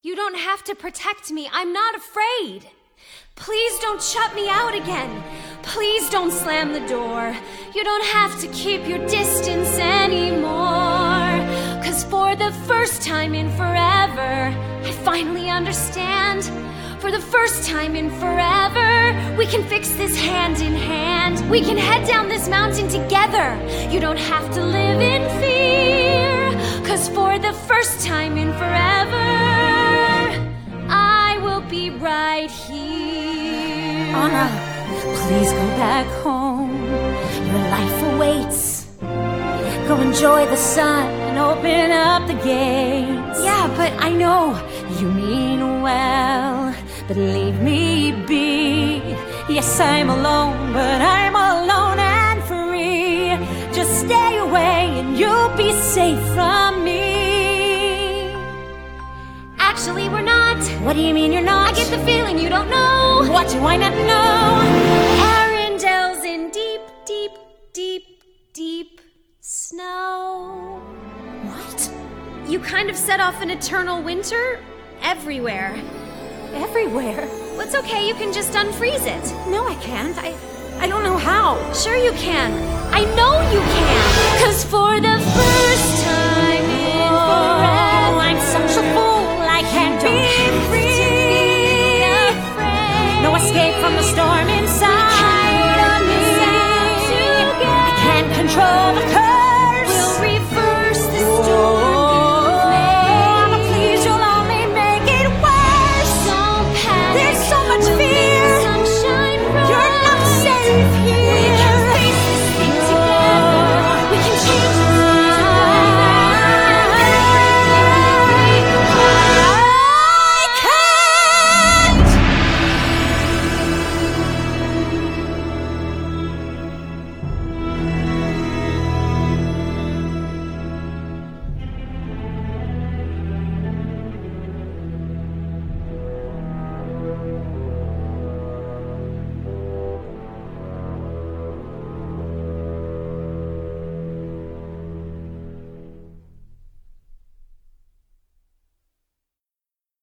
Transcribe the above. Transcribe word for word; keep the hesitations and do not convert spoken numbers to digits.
You don't have to protect me. I'm not afraid. Please don't shut me out again. Please don't slam the door. You don't have to keep your distance anymore. 'Cause for the first time in forever, I finally understand. For the first time in forever, we can fix this hand in hand. We can head down this mountain together. You don't have to live in fear. 'Cause for the first time in forever, I will be right here. Anna, please go back home. Your life awaits. Go enjoy the sun and open up the gates. Yeah, but I know you mean well, but leave me be. Yes, I'm alone, but I'm alone and free. Just stay away and you'll be safe from me. actually we're not. What do you mean you're not? I get the feeling you don't know. What do I not know? Arendelle's in deep, deep, deep, deep snow. What? You kind of set off an eternal winter everywhere. Everywhere? Well, it's okay, you can just unfreeze it. No, I can't. I I don't know how. Sure you can. I know you can. 'Cause for the first time in forever, oh, I'm such a fool. I can't be free. Be afraid. No escape from the storm.